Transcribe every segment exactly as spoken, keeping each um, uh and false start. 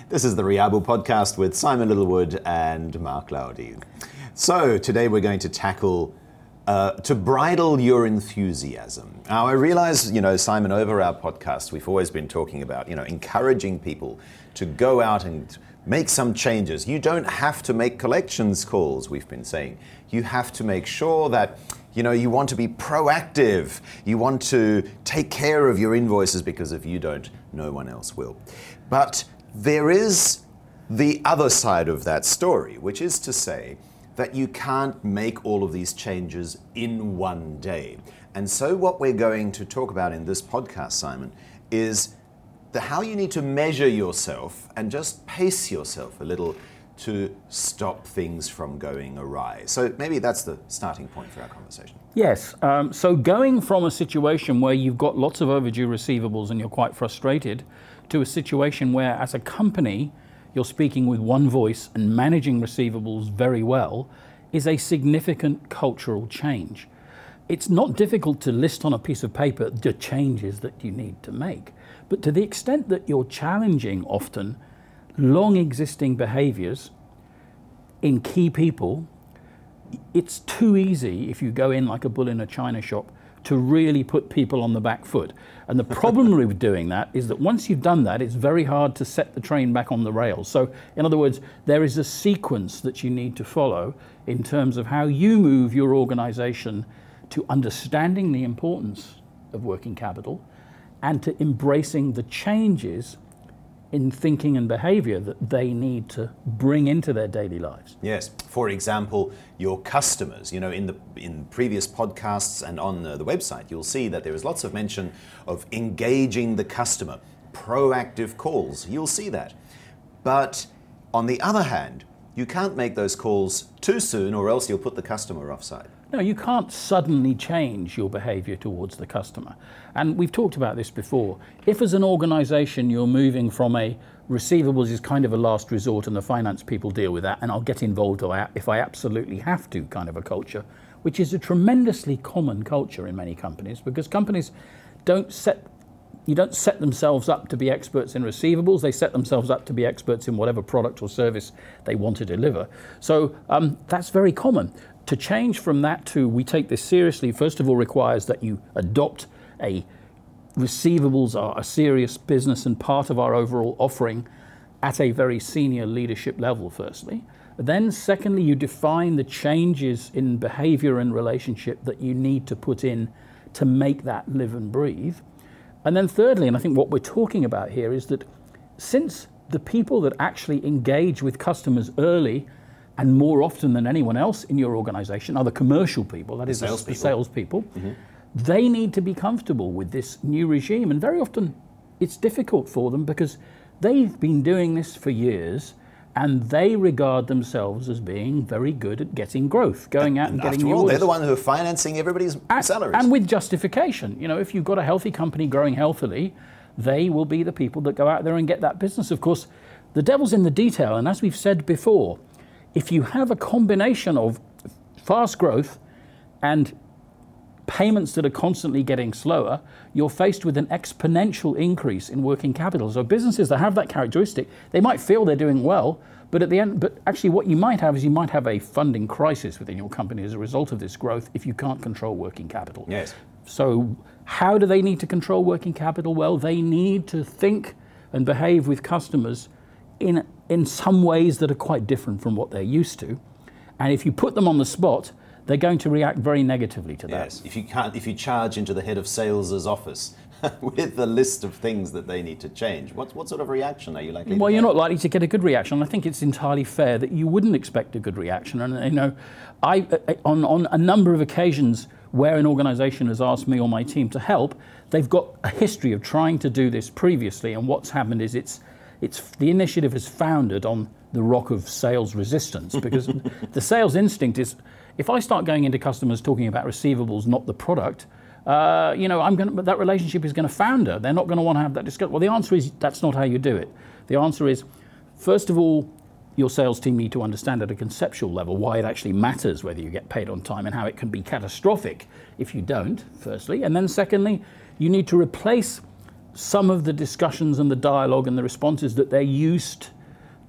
This is the Riabu podcast with Simon Littlewood and Mark Laudy. So today we're going to tackle uh, to bridle your enthusiasm. Now I realize, you know, Simon, over our podcast, we've always been talking about, you know, encouraging people to go out and make some changes. You don't have to make collections calls, we've been saying. You have to make sure that, you know, you want to be proactive. You want to take care of your invoices because if you don't, no one else will. But there is the other side of that story, which is to say that you can't make all of these changes in one day. And so what we're going to talk about in this podcast, Simon, is the how you need to measure yourself and just pace yourself a little to stop things from going awry. So maybe that's the starting point for our conversation. Yes, um, so going from a situation where you've got lots of overdue receivables and you're quite frustrated to a situation where as a company you're speaking with one voice and managing receivables very well is a significant cultural change. It's not difficult to list on a piece of paper the changes that you need to make, but to the extent that you're challenging often long existing behaviors in key people, it's too easy if you go in like a bull in a china shop to really put people on the back foot. And the problem with doing that is that once you've done that, it's very hard to set the train back on the rails. So in other words, there is a sequence that you need to follow in terms of how you move your organization to understanding the importance of working capital and to embracing the changes in thinking and behavior that they need to bring into their daily lives. Yes. For example, your customers. You know, in the in previous podcasts and on the, the website, you'll see that there is lots of mention of engaging the customer, proactive calls. You'll see that. But on the other hand, you can't make those calls too soon or else you'll put the customer offside. No, you can't suddenly change your behavior towards the customer. And we've talked about this before. If as an organization you're moving from a receivables is kind of a last resort and the finance people deal with that and I'll get involved if I absolutely have to kind of a culture, which is a tremendously common culture in many companies because companies don't set You don't set themselves up to be experts in receivables, they set themselves up to be experts in whatever product or service they want to deliver. So um, that's very common. To change from that to we take this seriously, first of all, requires that you adopt a receivables are a serious business and part of our overall offering at a very senior leadership level, firstly. Then secondly, you define the changes in behavior and relationship that you need to put in to make that live and breathe. And then thirdly, and I think what we're talking about here is that since the people that actually engage with customers early and more often than anyone else in your organization are the commercial people, that is the salespeople, the salespeople mm-hmm. they need to be comfortable with this new regime. And very often it's difficult for them because they've been doing this for years and they regard themselves as being very good at getting growth, going out and, and getting new all, orders. They're the ones who are financing everybody's and, salaries. And with justification. You know, if you've got a healthy company growing healthily, they will be the people that go out there and get that business. Of course, the devil's in the detail. And as we've said before, if you have a combination of fast growth and payments that are constantly getting slower, you're faced with an exponential increase in working capital. So businesses that have that characteristic, they might feel they're doing well, but at the end, but actually what you might have is you might have a funding crisis within your company as a result of this growth if you can't control working capital. Yes. So how do they need to control working capital? Well, they need to think and behave with customers in in some ways that are quite different from what they're used to. And if you put them on the spot, they're going to react very negatively to that. Yes, if you can't, if you charge into the head of sales' office with the list of things that they need to change, what what sort of reaction are you likely to Well, get? you're not likely to get a good reaction. I think it's entirely fair that you wouldn't expect a good reaction. And you know, I on on a number of occasions where an organization has asked me or my team to help, they've got a history of trying to do this previously, and what's happened is it's it's the initiative is founded on the rock of sales resistance because the sales instinct is, if I start going into customers talking about receivables, not the product, uh, you know, I'm going to, that relationship is going to founder. They're not going to want to have that discussion. Well, the answer is that's not how you do it. The answer is, first of all, your sales team need to understand at a conceptual level why it actually matters whether you get paid on time and how it can be catastrophic if you don't, firstly. And then secondly, you need to replace some of the discussions and the dialogue and the responses that they're used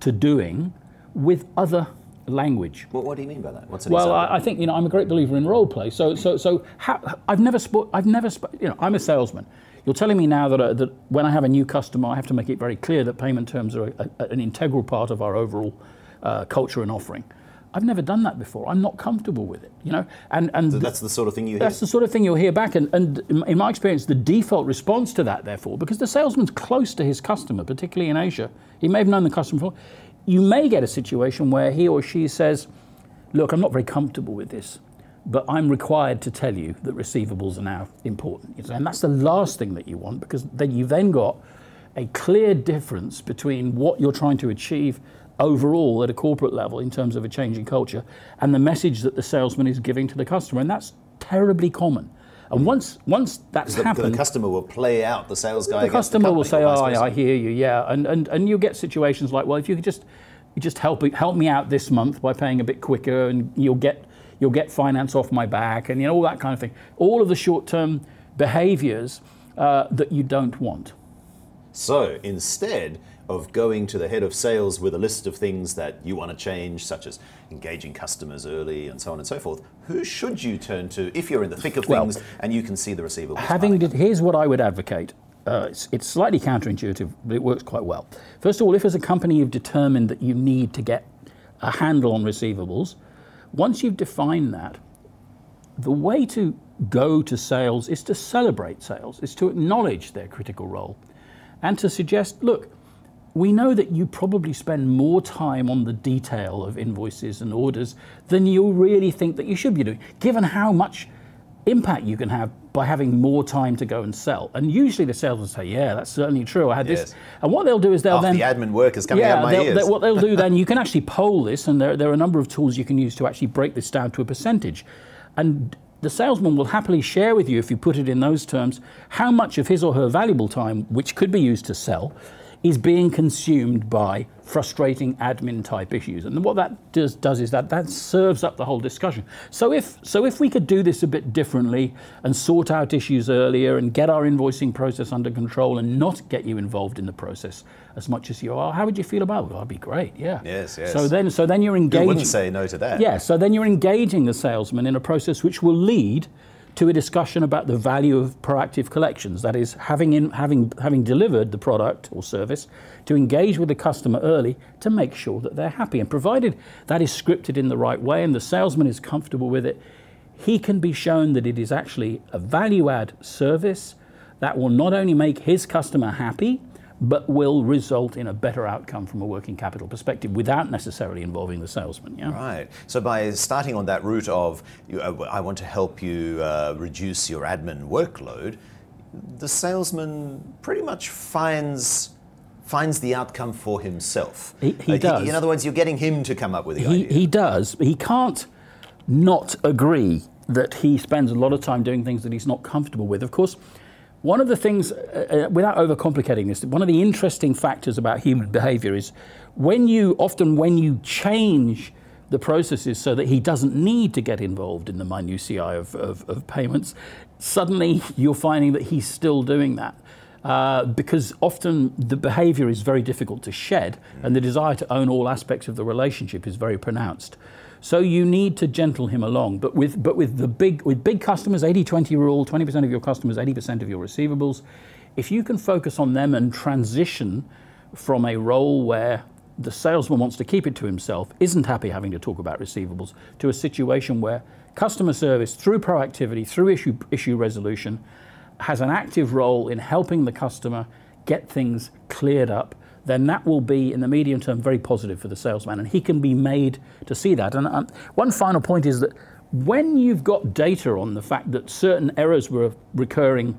to doing with other language. Well, what do you mean by that? What's an Well, example? I, I think you know I'm a great believer in role play. So, so, so how, I've never spo- I've never sp- you know I'm a salesman. You're telling me now that, uh, that when I have a new customer, I have to make it very clear that payment terms are a, a, an integral part of our overall uh, culture and offering. I've never done that before. I'm not comfortable with it, you know. And and So that's the sort of thing you hear? That's the sort of thing you'll hear back. And, and in my experience, the default response to that, therefore, because the salesman's close to his customer, particularly in Asia, he may have known the customer before, you may get a situation where he or she says, look, I'm not very comfortable with this, but I'm required to tell you that receivables are now important. And that's the last thing that you want, because then you've then got a clear difference between what you're trying to achieve overall at a corporate level in terms of a changing culture and the message that the salesman is giving to the customer. And that's terribly common. And once once that's the, happened, the customer will play out the sales guy. the against customer the will say, company, "Oh, or vice I, I versa. hear you, yeah," and and and you get situations like, "Well, if you could just you just help help me out this month by paying a bit quicker, and you'll get you'll get finance off my back," and you know all that kind of thing. All of the short-term behaviours uh, that you don't want. So instead of going to the head of sales with a list of things that you want to change, such as engaging customers early and so on and so forth, who should you turn to if you're in the thick of Well, things and you can see the receivables? Having piling did, here's what I would advocate. Uh, it's, it's slightly counterintuitive, but it works quite well. First of all, if as a company you've determined that you need to get a handle on receivables, once you've defined that, the way to go to sales is to celebrate sales, is to acknowledge their critical role, and to suggest, look, we know that you probably spend more time on the detail of invoices and orders than you really think that you should be doing, given how much impact you can have by having more time to go and sell. And usually the sales will say, yeah, that's certainly true. I had Yes. this. And what they'll do is they'll Half then... the admin work is coming out of my they'll- ears. they- what they'll do then, you can actually poll this, and there, there are a number of tools you can use to actually break this down to a percentage. And the salesman will happily share with you, if you put it in those terms, how much of his or her valuable time, which could be used to sell, is being consumed by frustrating admin type issues. And what that does, does is that that serves up the whole discussion. So if so if we could do this a bit differently and sort out issues earlier and get our invoicing process under control and not get you involved in the process as much as you are, how would you feel about it? Well, that'd be great, yeah. Yes, yes. So then so then you're engaging. Who wouldn't say no to that? Yeah, so then you're engaging the salesman in a process which will lead to a discussion about the value of proactive collections. That is, having in, having having delivered the product or service, to engage with the customer early to make sure that they're happy. And provided that is scripted in the right way and the salesman is comfortable with it, he can be shown that it is actually a value-add service that will not only make his customer happy, but will result in a better outcome from a working capital perspective without necessarily involving the salesman. Yeah. Right. So by starting on that route of, you, uh, I want to help you uh, reduce your admin workload, the salesman pretty much finds finds the outcome for himself. He, he Uh, does. in other words, you're getting him to come up with the He, idea. he does. He can't not agree that he spends a lot of time doing things that he's not comfortable with. Of course, one of the things, uh, uh, without overcomplicating this, one of the interesting factors about human behavior is when you, often when you change the processes so that he doesn't need to get involved in the minutiae of, of, of payments, suddenly you're finding that he's still doing that. Uh, because often the behavior is very difficult to shed and the desire to own all aspects of the relationship is very pronounced. So you need to gentle him along. But with but with the big with big customers, eighty twenty rule, twenty percent of your customers, eighty percent of your receivables, if you can focus on them and transition from a role where the salesman wants to keep it to himself, isn't happy having to talk about receivables, to a situation where customer service, through proactivity, through issue issue resolution, has an active role in helping the customer get things cleared up, then that will be, in the medium term, very positive for the salesman, and he can be made to see that. And um, one final point is that when you've got data on the fact that certain errors were recurring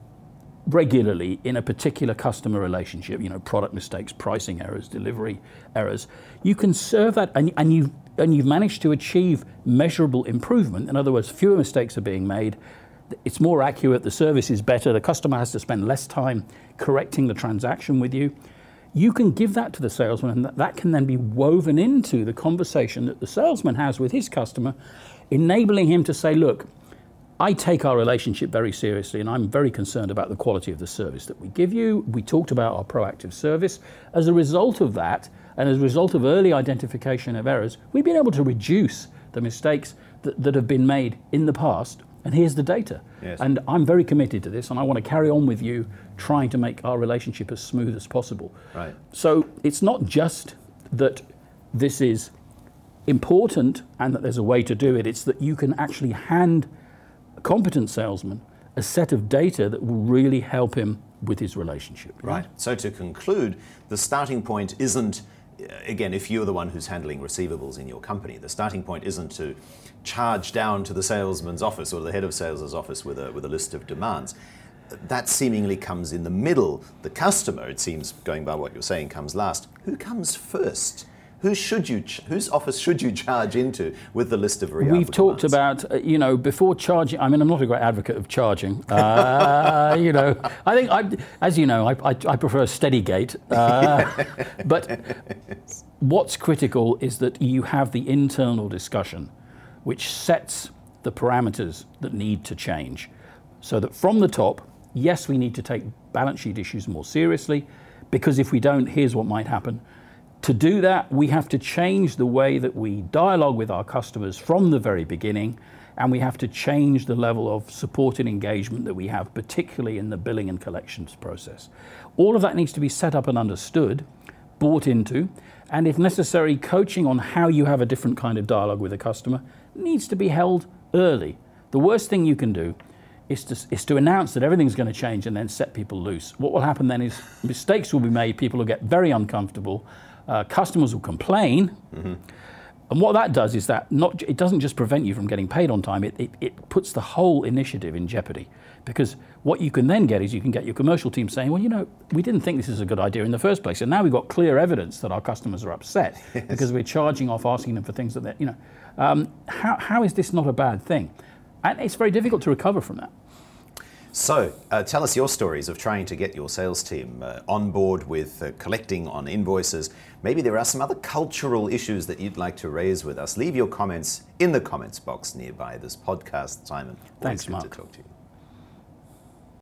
regularly in a particular customer relationship, you know, product mistakes, pricing errors, delivery errors, you can serve that, and, and, you've, and you've managed to achieve measurable improvement. In other words, fewer mistakes are being made, it's more accurate, the service is better, the customer has to spend less time correcting the transaction with you. You can give that to the salesman, and that, that can then be woven into the conversation that the salesman has with his customer, enabling him to say, look, I take our relationship very seriously, and I'm very concerned about the quality of the service that we give you. We talked about our proactive service. As a result of that, and as a result of early identification of errors, we've been able to reduce the mistakes that, that have been made in the past. And here's the data. Yes. And I'm very committed to this, and I want to carry on with you trying to make our relationship as smooth as possible. Right. So it's not just that this is important and that there's a way to do it, it's that you can actually hand a competent salesman a set of data that will really help him with his relationship. Right. So to conclude, the starting point isn't, again, if you're the one who's handling receivables in your company, the starting point isn't to charge down to the salesman's office or the head of sales' office with a with a list of demands. That seemingly comes in the middle. The customer, it seems, going by what you're saying, comes last. Who comes first? Who should you, ch- whose office should you charge into with the list of reliable We've talked demands? about, uh, you know, before charging, I mean, I'm not a great advocate of charging. Uh, you know, I think, I, as you know, I, I, I prefer a steady gate. Uh, but what's critical is that you have the internal discussion which sets the parameters that need to change. So that from the top, yes, we need to take balance sheet issues more seriously, because if we don't, here's what might happen. To do that, we have to change the way that we dialogue with our customers from the very beginning, and we have to change the level of support and engagement that we have, particularly in the billing and collections process. All of that needs to be set up and understood, bought into, and if necessary, coaching on how you have a different kind of dialogue with a customer needs to be held early. The worst thing you can do is to, is to announce that everything's going to change and then set people loose. What will happen then is mistakes will be made, people will get very uncomfortable, Uh, customers will complain, mm-hmm. and what that does is that not it doesn't just prevent you from getting paid on time, it, it, it puts the whole initiative in jeopardy, because what you can then get is you can get your commercial team saying, well, you know, we didn't think this is a good idea in the first place, and now we've got clear evidence that our customers are upset yes. because we're charging off, asking them for things that they're, you know, um, how, how is this not a bad thing? And it's very difficult to recover from that. So, uh, tell us your stories of trying to get your sales team uh, on board with uh, collecting on invoices. Maybe there are some other cultural issues that you'd like to raise with us. Leave your comments in the comments box nearby this podcast. Simon, always Thanks, good Mark. to talk to you.